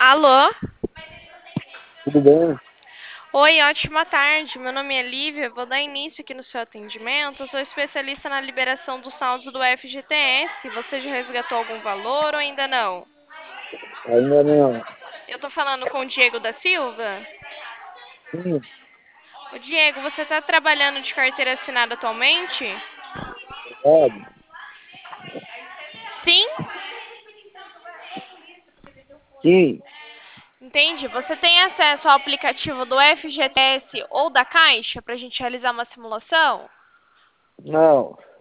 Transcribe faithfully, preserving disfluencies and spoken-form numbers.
Alô? Tudo bem? Oi, ótima tarde. Meu nome é Lívia. Vou dar início aqui no seu atendimento. Eu sou especialista na liberação dos saldos do F G T S. Você já resgatou algum valor ou ainda não? Ainda não. Eu tô falando com o Diego da Silva. Sim, Ô, Diego, você está trabalhando de carteira assinada atualmente? verdade. Sim? Sim, Entende? Você tem acesso ao aplicativo do F G T S ou da Caixa para a gente realizar uma simulação? não.